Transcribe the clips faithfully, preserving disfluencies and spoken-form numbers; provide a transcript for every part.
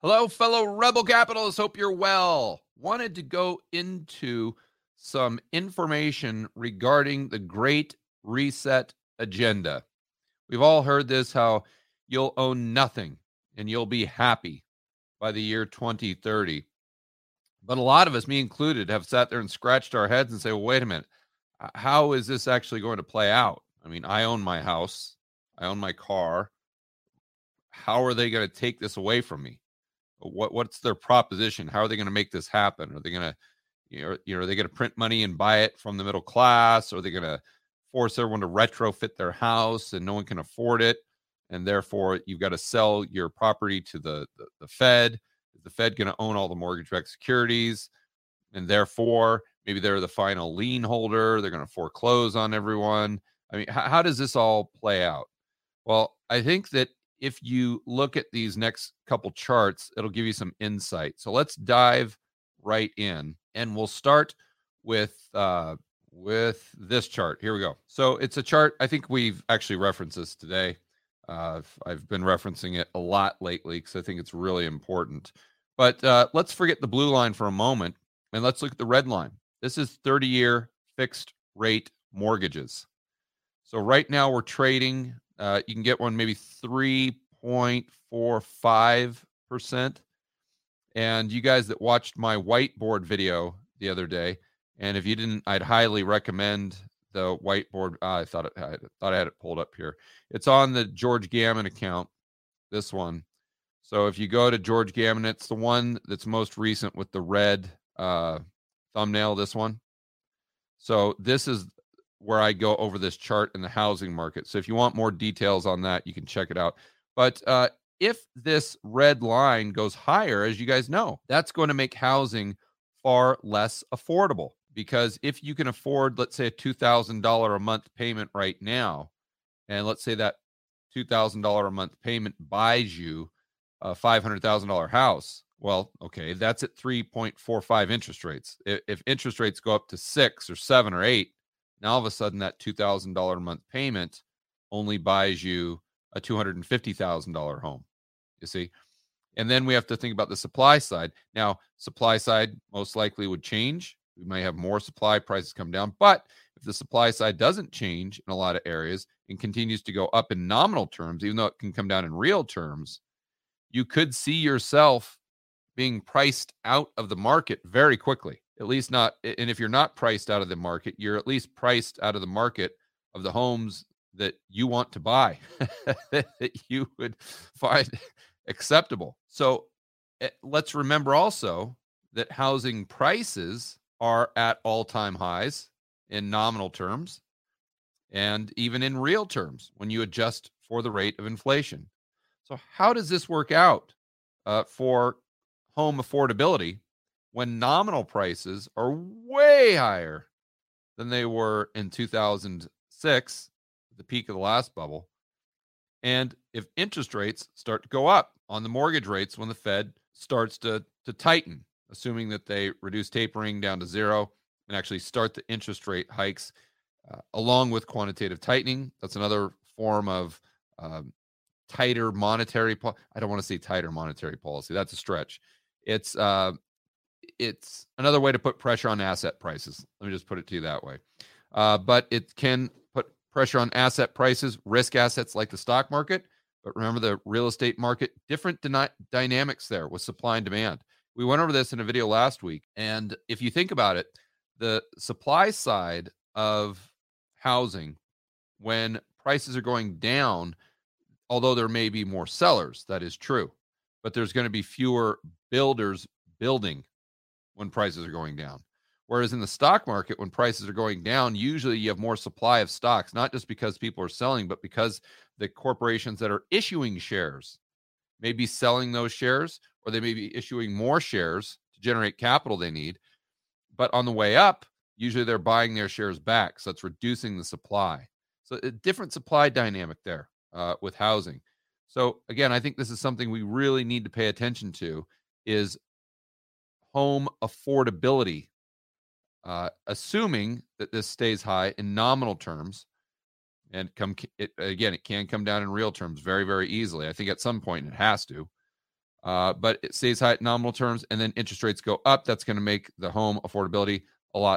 Hello, fellow rebel capitalists. Hope you're well. Wanted to go into some information regarding the Great Reset agenda. We've all heard this, how you'll own nothing and you'll be happy by the year twenty thirty. But a lot of us, me included, have sat there and scratched our heads and say, well, wait a minute. How is this actually going to play out? I mean, I own my house. I own my car. How are they going to take this away from me? What what's their proposition? How are they going to make this happen? Are they going to, you know, you know, are they going to print money and buy it from the middle class? Or are they going to force everyone to retrofit their house and no one can afford it? And therefore, you've got to sell your property to the, the, the Fed. Is the Fed going to own all the mortgage-backed securities? And therefore, maybe they're the final lien holder. They're going to foreclose on everyone. I mean, how, how does this all play out? Well, I think that if you look at these next couple charts, it'll give you some insight. So let's dive right in, and we'll start with uh, with this chart. Here we go. So it's a chart. I think we've actually referenced this today. Uh, I've been referencing it a lot lately because I think it's really important. But uh, let's forget the blue line for a moment, and let's look at the red line. This is thirty-year fixed rate mortgages. So right now we're trading. Uh, you can get one maybe three point four five percent. And you guys that watched my whiteboard video the other day, and if you didn't, I'd highly recommend the whiteboard. Uh, I thought it, I thought I had it pulled up here. It's on the George Gammon account, this one. So if you go to George Gammon, it's the one that's most recent with the red uh, thumbnail, this one. So this is where I go over this chart in the housing market. So if you want more details on that, you can check it out. But uh, if this red line goes higher, as you guys know, that's going to make housing far less affordable. Because if you can afford, let's say, a two thousand dollars a month payment right now, and let's say that two thousand dollars a month payment buys you a five hundred thousand dollars house, well, okay, that's at three point four five interest rates. If, if interest rates go up to six or seven or eight, now, all of a sudden, that two thousand dollars a month payment only buys you a two hundred fifty thousand dollars home, you see? And then we have to think about the supply side. Now, supply side most likely would change. We may have more supply, prices come down. But if the supply side doesn't change in a lot of areas and continues to go up in nominal terms, even though it can come down in real terms, you could see yourself being priced out of the market very quickly. At least not, and if you're not priced out of the market, you're at least priced out of the market of the homes that you want to buy, that you would find acceptable. So let's remember also that housing prices are at all-time highs in nominal terms and even in real terms when you adjust for the rate of inflation. So how does this work out uh, for home affordability when nominal prices are way higher than they were in two thousand six, the peak of the last bubble? And if interest rates start to go up on the mortgage rates when the Fed starts to, to tighten, assuming that they reduce tapering down to zero and actually start the interest rate hikes uh, along with quantitative tightening, that's another form of um, tighter monetary policy. I don't want to say tighter monetary policy. That's a stretch. It's uh, it's another way to put pressure on asset prices. Let me just put it to you that way. Uh, but it can put pressure on asset prices, risk assets like the stock market. But remember the real estate market, different dyna- dynamics there with supply and demand. We went over this in a video last week. And if you think about it, the supply side of housing, when prices are going down, although there may be more sellers, that is true. But there's going to be fewer builders building when prices are going down. Whereas in the stock market, when prices are going down, usually you have more supply of stocks, not just because people are selling, but because the corporations that are issuing shares may be selling those shares, or they may be issuing more shares to generate capital they need. But on the way up, usually they're buying their shares back. So it's reducing the supply. So a different supply dynamic there uh, with housing. So again, I think this is something we really need to pay attention to, is home affordability, uh, assuming that this stays high in nominal terms. And come it, again, it can come down in real terms very, very easily. I think at some point it has to. uh, but it stays high at nominal terms, and then interest rates go up. That's going to make the home affordability a lot,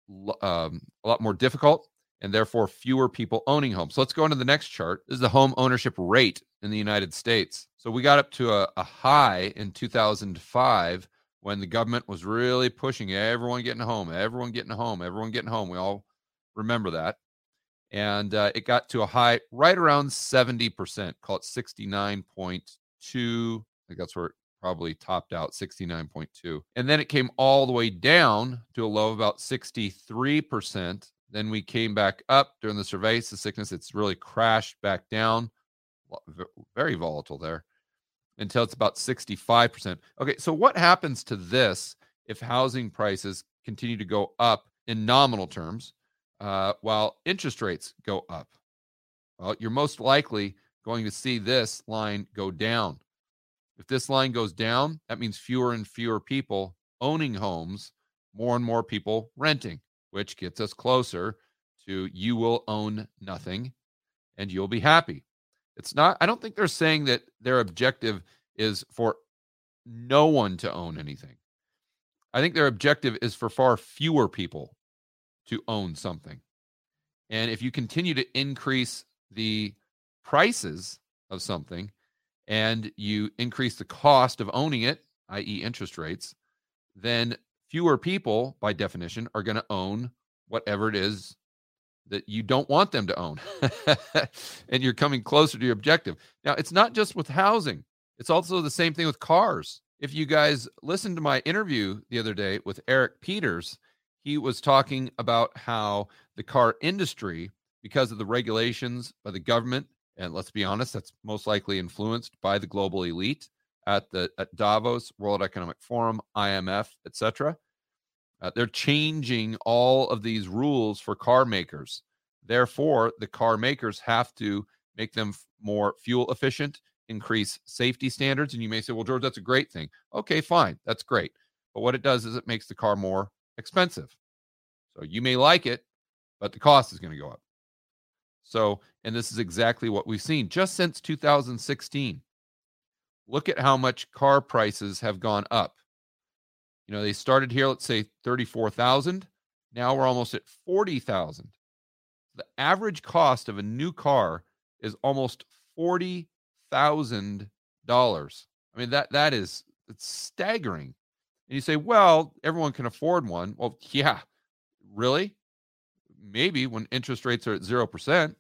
um, a lot more difficult, and therefore fewer people owning homes. So let's go into the next chart. This is the home ownership rate in the United States. So we got up to a, a high in two thousand five when the government was really pushing everyone getting a home, everyone getting a home, everyone getting a home. We all remember that. And uh, it got to a high right around seventy percent, call it sixty-nine point two. I think that's where it probably topped out, sixty-nine point two. And then it came all the way down to a low of about sixty-three percent. Then we came back up during the Cerveza sickness. It's really crashed back down. Very volatile there until it's about sixty-five percent. Okay, so what happens to this if housing prices continue to go up in nominal terms uh, while interest rates go up? Well, you're most likely going to see this line go down. If this line goes down, that means fewer and fewer people owning homes, more and more people renting, which gets us closer to you will own nothing and you'll be happy. It's not, I don't think they're saying that their objective is for no one to own anything. I think their objective is for far fewer people to own something. And if you continue to increase the prices of something and you increase the cost of owning it, that is interest rates, then fewer people, by definition, are going to own whatever it is that you don't want them to own. And you're coming closer to your objective. Now, it's not just with housing. It's also the same thing with cars. If you guys listened to my interview the other day with Eric Peters, he was talking about how the car industry, because of the regulations by the government, and let's be honest, that's most likely influenced by the global elite at the at Davos, World Economic Forum, I M F, et cetera. Uh, they're changing all of these rules for car makers. Therefore, the car makers have to make them f- more fuel efficient, increase safety standards. And you may say, well, George, that's a great thing. Okay, fine. That's great. But what it does is it makes the car more expensive. So you may like it, but the cost is going to go up. So, and this is exactly what we've seen just since two thousand sixteen. Look at how much car prices have gone up. You know, they started here, let's say thirty-four thousand. Now we're almost at forty thousand. The average cost of a new car is almost forty thousand dollars. I mean, that that is it's staggering. And you say, well, everyone can afford one. Well, yeah, really? Maybe when interest rates are at zero percent.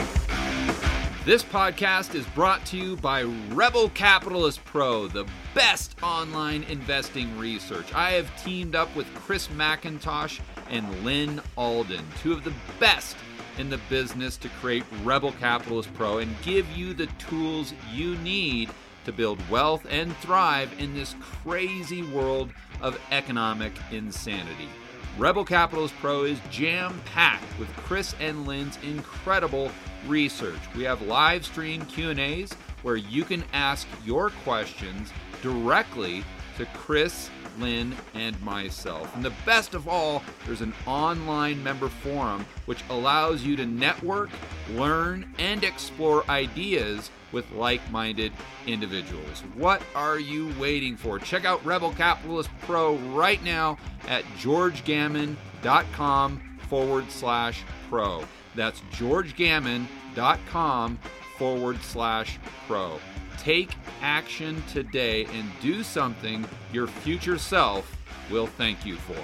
This podcast is brought to you by Rebel Capitalist Pro, the best online investing research. I have teamed up with Chris McIntosh and Lynn Alden, two of the best in the business, to create Rebel Capitalist Pro and give you the tools you need to build wealth and thrive in this crazy world of economic insanity. Rebel Capitalist Pro is jam-packed with Chris and Lynn's incredible research. We have live stream Q and A's where you can ask your questions directly to Chris, Lynn, and myself. And the best of all, there's an online member forum which allows you to network, learn, and explore ideas with like-minded individuals. What are you waiting for? Check out Rebel Capitalist Pro right now at georgegammon.com forward slash pro. That's georgegammon.com forward slash pro. Take action today and do something your future self will thank you for.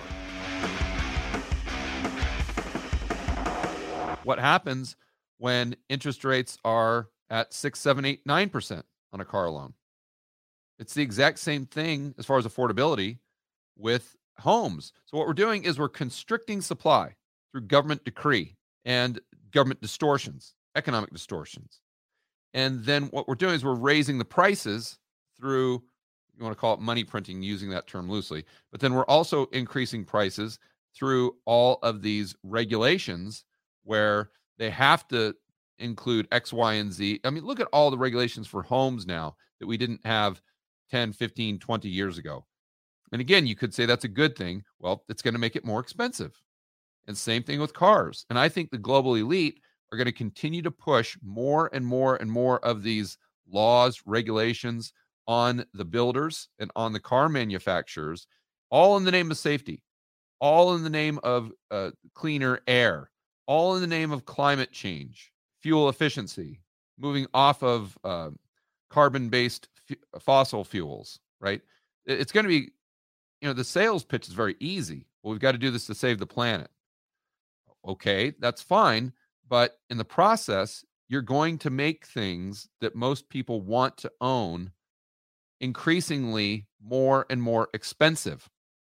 What happens when interest rates are at six, seven, eight, nine percent on a car loan? It's the exact same thing as far as affordability with homes. So what we're doing is we're constricting supply through government decree and government distortions, economic distortions. And then what we're doing is we're raising the prices through, you want to call it money printing, using that term loosely. But then we're also increasing prices through all of these regulations where they have to include X, Y, and Z. I mean, look at all the regulations for homes now that we didn't have ten, fifteen, twenty years ago. And again, you could say that's a good thing. Well, it's going to make it more expensive. And same thing with cars. And I think the global elite are going to continue to push more and more and more of these laws, regulations, on the builders and on the car manufacturers, all in the name of safety, all in the name of uh, cleaner air, all in the name of climate change, fuel efficiency, moving off of uh, carbon-based f- fossil fuels, right? It's going to be, you know, the sales pitch is very easy. Well, we've got to do this to save the planet. Okay, that's fine. But in the process, you're going to make things that most people want to own increasingly more and more expensive.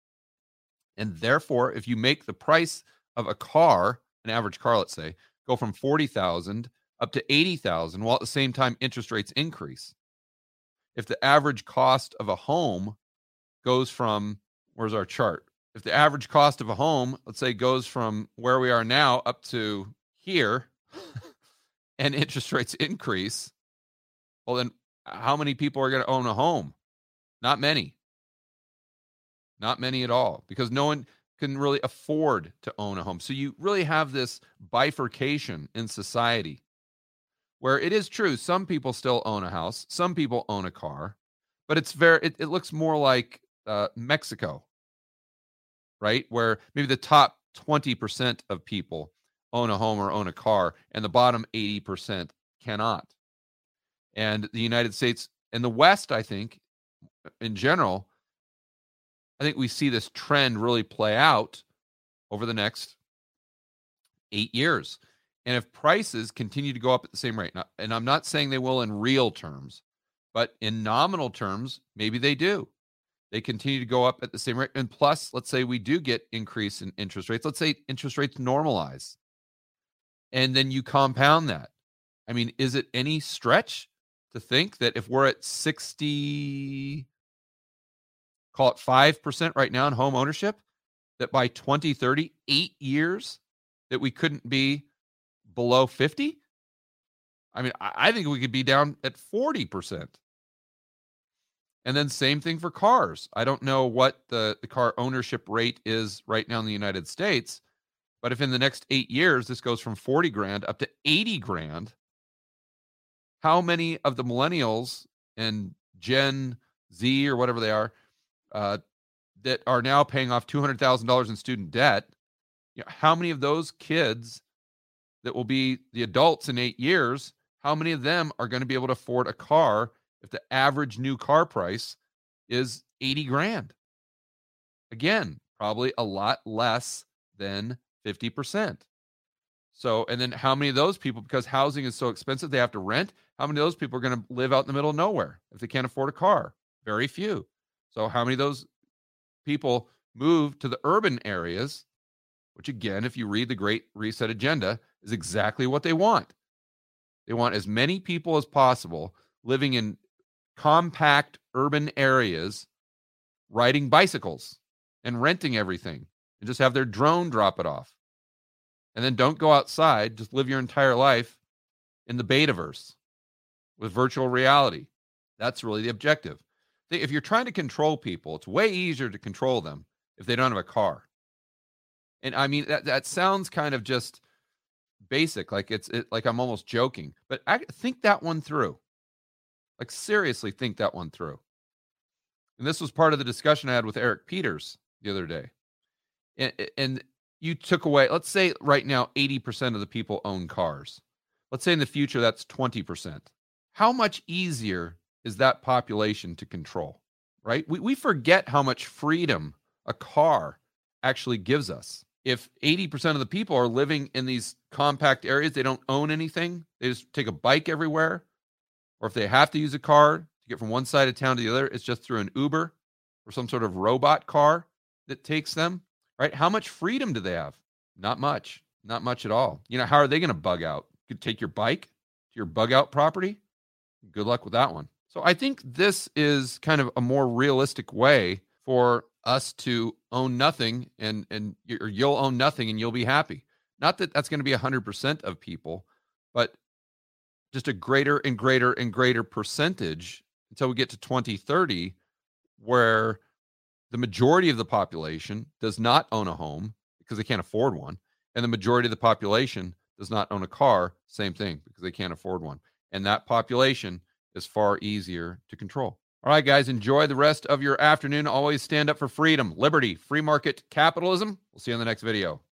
And therefore, if you make the price of a car, an average car, let's say, go from forty thousand up to eighty thousand, while at the same time interest rates increase. If the average cost of a home goes from, where's our chart? If the average cost of a home, let's say, goes from where we are now up to here, and interest rates increase, well, then how many people are going to own a home? Not many. Not many at all, because no one can really afford to own a home. So you really have this bifurcation in society where it is true, some people still own a house, some people own a car, but it's very, it, it looks more like uh, Mexico, right? Where maybe the top twenty percent of people own a home or own a car, and the bottom eighty percent cannot. And the United States and the West, I think, in general, I think we see this trend really play out over the next eight years. And if prices continue to go up at the same rate, and I'm not saying they will in real terms, but in nominal terms, maybe they do. They continue to go up at the same rate. And plus, let's say we do get increase in interest rates. Let's say interest rates normalize. And then you compound that. I mean, is it any stretch to think that if we're at sixty, call it five percent right now in home ownership, that by twenty thirty, eight years, that we couldn't be below fifty? I mean, I think we could be down at forty percent. And then same thing for cars. I don't know what the, the car ownership rate is right now in the United States, but if in the next eight years, this goes from forty grand up to eighty grand, how many of the millennials and Gen Z or whatever they are, uh, that are now paying off two hundred thousand dollars in student debt, you know, how many of those kids that will be the adults in eight years, how many of them are going to be able to afford a car if the average new car price is eighty grand? Again, probably a lot less than fifty percent. So, and then how many of those people, because housing is so expensive, they have to rent, how many of those people are going to live out in the middle of nowhere if they can't afford a car? Very few. So how many of those people move to the urban areas, which again, if you read the Great Reset Agenda, is exactly what they want. They want as many people as possible living in compact urban areas, riding bicycles and renting everything, and just have their drone drop it off. And then don't go outside, just live your entire life in the betaverse with virtual reality. That's really the objective. If you're trying to control people, it's way easier to control them if they don't have a car. And I mean, that, that sounds kind of just basic, like it's it, like I'm almost joking, but I think that one through. Like seriously think that one through. And this was part of the discussion I had with Eric Peters the other day. And, and you took away, let's say right now, eighty percent of the people own cars. Let's say in the future, that's twenty percent. How much easier is that population to control, right? We, we forget how much freedom a car actually gives us. If eighty percent of the people are living in these compact areas, they don't own anything, they just take a bike everywhere, or if they have to use a car to get from one side of town to the other, it's just through an Uber or some sort of robot car that takes them, right? How much freedom do they have? Not much, not much at all. You know, how are they going to bug out? You could take your bike to your bug out property. Good luck with that one. So I think this is kind of a more realistic way for us to own nothing, and and you'll own nothing and you'll be happy. Not that that's going to be one hundred percent of people, but just a greater and greater and greater percentage until we get to twenty thirty, where the majority of the population does not own a home because they can't afford one, and the majority of the population does not own a car, same thing, because they can't afford one. And that population is far easier to control. All right, guys, enjoy the rest of your afternoon. Always stand up for freedom, liberty, free market capitalism. We'll see you in the next video.